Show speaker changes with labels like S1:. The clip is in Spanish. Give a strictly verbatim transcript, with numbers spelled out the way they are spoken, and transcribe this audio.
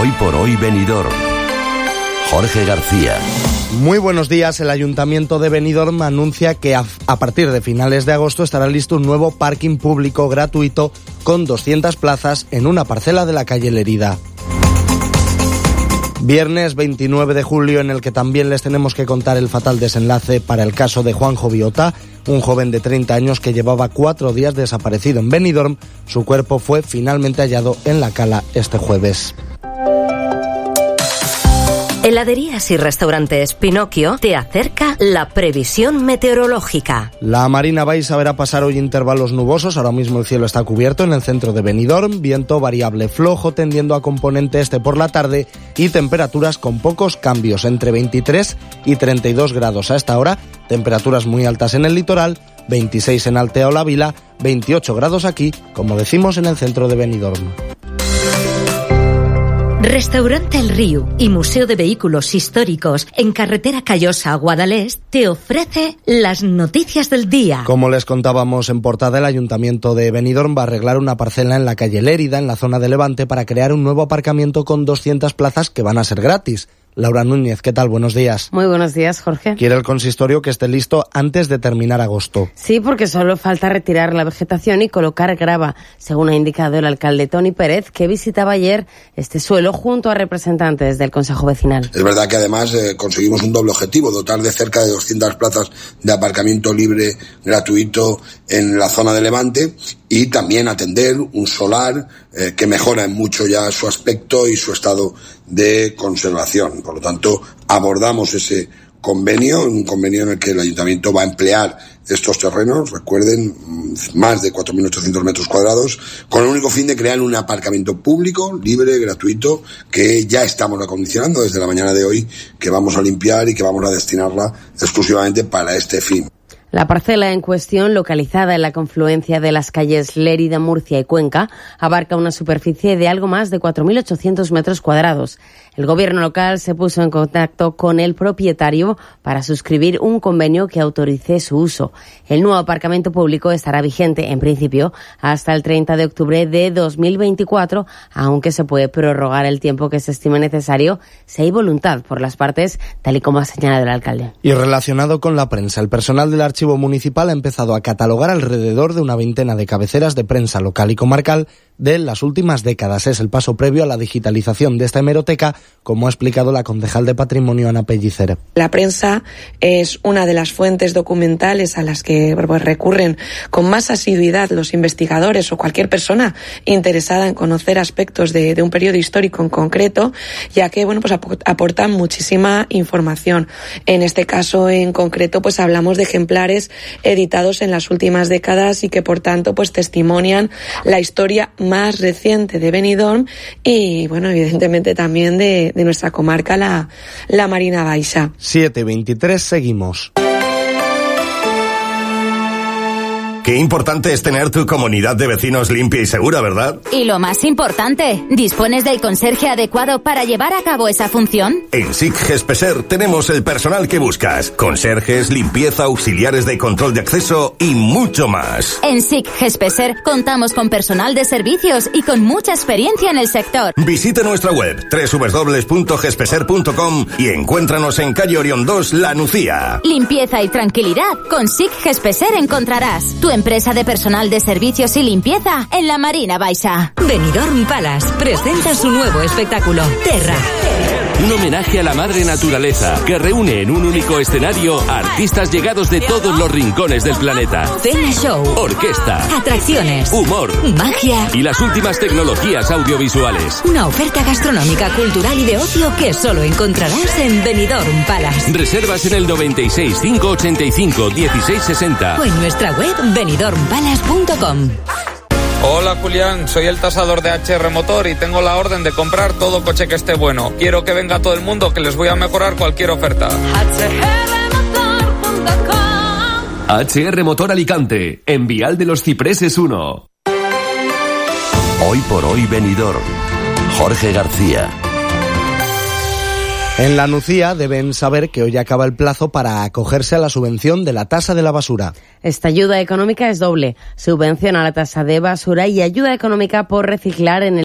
S1: Hoy por hoy Benidorm. Jorge García.
S2: Muy buenos días. El Ayuntamiento de Benidorm anuncia que a, a partir de finales de agosto estará listo un nuevo parking público gratuito con doscientas plazas en una parcela de la calle Lerida. Viernes veintinueve de julio, en el que también les tenemos que contar el fatal desenlace para el caso de Juanjo Biota, un joven de treinta años que llevaba cuatro días desaparecido en Benidorm. Su cuerpo fue finalmente hallado en la cala este jueves.
S3: Heladerías y restaurantes Pinocchio te acerca la previsión meteorológica.
S2: La Marina Baixa verá pasar hoy intervalos nubosos. Ahora mismo el cielo está cubierto en el centro de Benidorm. Viento variable flojo tendiendo a componente este por la tarde y temperaturas con pocos cambios, entre veintitrés y treinta y dos grados a esta hora. Temperaturas muy altas en el litoral, veintiséis en Altea o La Vila, veintiocho grados aquí, como decimos, en el centro de Benidorm.
S3: Restaurante El Río y Museo de Vehículos Históricos en carretera Callosa a Guadalest te ofrece las noticias del día.
S2: Como les contábamos en portada, el Ayuntamiento de Benidorm va a arreglar una parcela en la calle Lérida, en la zona de Levante, para crear un nuevo aparcamiento con doscientas plazas que van a ser gratis. Laura Núñez, ¿qué tal? Buenos días.
S4: Muy buenos días, Jorge.
S2: Quiere el consistorio que esté listo antes de terminar agosto.
S4: Sí, porque solo falta retirar la vegetación y colocar grava, según ha indicado el alcalde Toni Pérez, que visitaba ayer este suelo junto a representantes del Consejo Vecinal.
S5: Es verdad que además eh, conseguimos un doble objetivo, dotar de cerca de doscientas plazas de aparcamiento libre gratuito en la zona de Levante y también atender un solar eh, que mejora en mucho ya su aspecto y su estado de conservación. Por lo tanto, abordamos ese convenio, un convenio en el que el Ayuntamiento va a emplear estos terrenos, recuerden, más de cuatro mil ochocientos metros cuadrados, con el único fin de crear un aparcamiento público, libre, gratuito, que ya estamos acondicionando desde la mañana de hoy, que vamos a limpiar y que vamos a destinarla exclusivamente para este fin.
S4: La parcela en cuestión, localizada en la confluencia de las calles Lérida, Murcia y Cuenca, abarca una superficie de algo más de cuatro mil ochocientos metros cuadrados. El gobierno local se puso en contacto con el propietario para suscribir un convenio que autorice su uso. El nuevo aparcamiento público estará vigente, en principio, hasta el treinta de octubre de dos mil veinticuatro, aunque se puede prorrogar el tiempo que se estime necesario si hay voluntad por las partes, tal y como ha señalado el alcalde.
S2: Y relacionado con la prensa, el personal del Archivo Municipal ha empezado a catalogar alrededor de una veintena de cabeceras de prensa local y comarcal de las últimas décadas. Es el paso previo a la digitalización de esta hemeroteca, como ha explicado la concejal de Patrimonio, Ana Pellicer.
S6: La prensa es una de las fuentes documentales a las que pues, recurren con más asiduidad los investigadores o cualquier persona interesada en conocer aspectos de, de un periodo histórico en concreto, ya que bueno pues aportan muchísima información. En este caso en concreto pues hablamos de ejemplares editados en las últimas décadas y que por tanto pues testimonian la historia más reciente de Benidorm y bueno evidentemente también de, de nuestra comarca, la, la Marina Baixa.
S2: siete veintitrés, seguimos.
S7: Qué importante es tener tu comunidad de vecinos limpia y segura, ¿verdad?
S8: Y lo más importante, ¿dispones del conserje adecuado para llevar a cabo esa función?
S7: En S I C Gespeser tenemos el personal que buscas. Conserjes, limpieza, auxiliares de control de acceso y mucho más.
S8: En S I C Gespeser contamos con personal de servicios y con mucha experiencia en el sector.
S7: Visita nuestra web doble u doble u doble u punto gespeser punto com y encuéntranos en calle Orión dos, La Nucía.
S8: Limpieza y tranquilidad con S I C Gespeser encontrarás. Tu empresa de personal de servicios y limpieza en la Marina Baixa.
S3: Benidorm Palace presenta su nuevo espectáculo, Terra.
S9: Un homenaje a la madre naturaleza que reúne en un único escenario a artistas llegados de todos los rincones del planeta.
S3: Cena show,
S9: orquesta,
S3: atracciones,
S9: humor,
S3: magia
S9: y las últimas tecnologías audiovisuales.
S3: Una oferta gastronómica, cultural y de ocio que solo encontrarás en Benidorm Palace.
S9: Reservas en el noventa y seis, cinco ochenta y cinco, dieciséis sesenta
S3: o en nuestra web benidorm palace punto com.
S10: Hola Julián, soy el tasador de H R Motor y tengo la orden de comprar todo coche que esté bueno. Quiero que venga todo el mundo, que les voy a mejorar cualquier oferta.
S9: H R Motor Alicante, en Vial de los Cipreses uno.
S1: Hoy por hoy Benidorm. Jorge García.
S2: En la Nucía deben saber que hoy acaba el plazo para acogerse a la subvención de la tasa de la basura.
S4: Esta ayuda económica es doble: subvención a la tasa de basura y ayuda económica por reciclar en el